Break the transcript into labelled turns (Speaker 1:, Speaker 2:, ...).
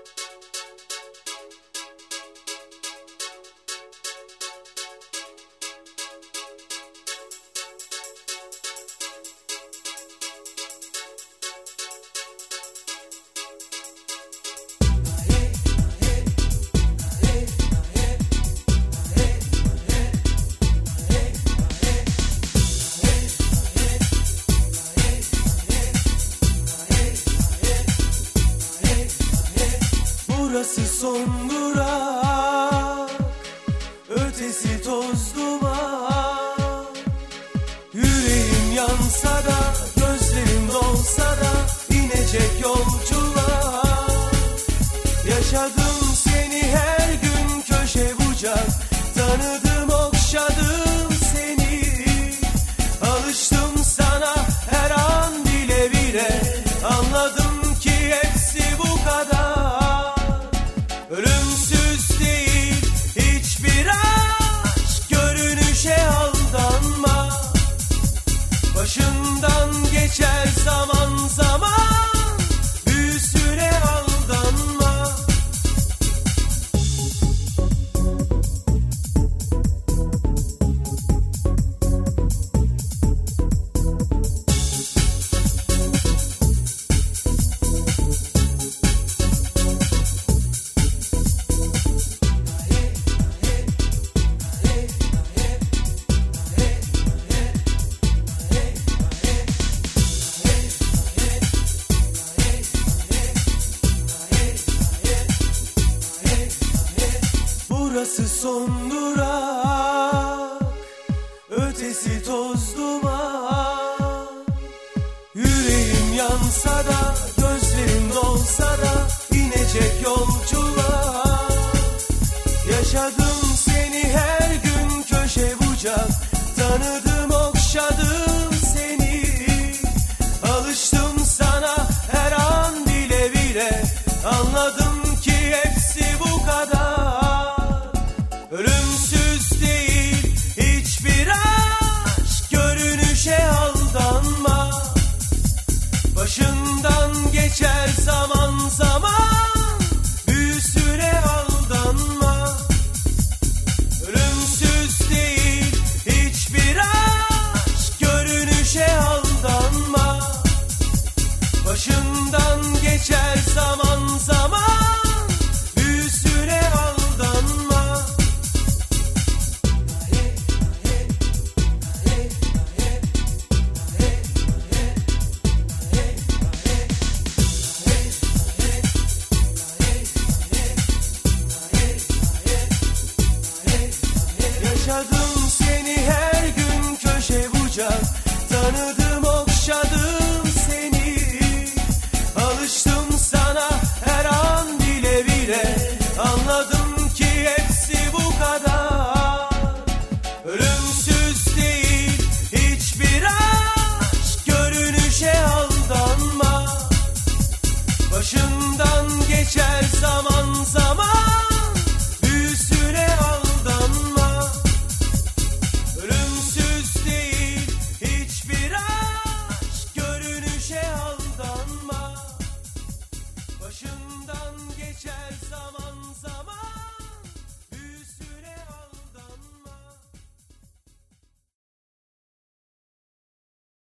Speaker 1: Burası son durak, ötesi toz duman. Yüreğim yansa da, gözlerim dolsa da inecek yolculuğa. Yaşadım seni her gün köşe bucak, tanıdım okşadım seni. Alıştım sana her an bile bile, anladım ki hepsi bu kadar. Ölümsüz değil hiçbir aşk, görünüşe aldanma. Başından geçer zaman zaman, büyüsüne aldanma. Burası son durak, ötesi toz duman. Yüreğim yansa da, gözlerim dolsa da inecek yolculuğa. Yaşadım seni her gün köşe bucak, tanıdım okşadım seni. Alıştım sana her an bile bile, anladım ki hepsi bu kadar. Ölümsüz değil hiçbir aşk, görünüşe aldanma. Başından geçer zaman zaman, büyüsüne aldanma. Ölümsüz değil hiçbir aşk, görünüşe aldanma. Başından geçer zaman zaman, büyüsüne aldanma. Yaşadım seni her gün köşe bucak, tanıdım okşadım seni. Alıştım sana her an bile bile, anladım ki hepsi bu kadar. Ölümsüz değil hiçbir aşk, görünüşe aldanma. Başından geçer zaman zaman.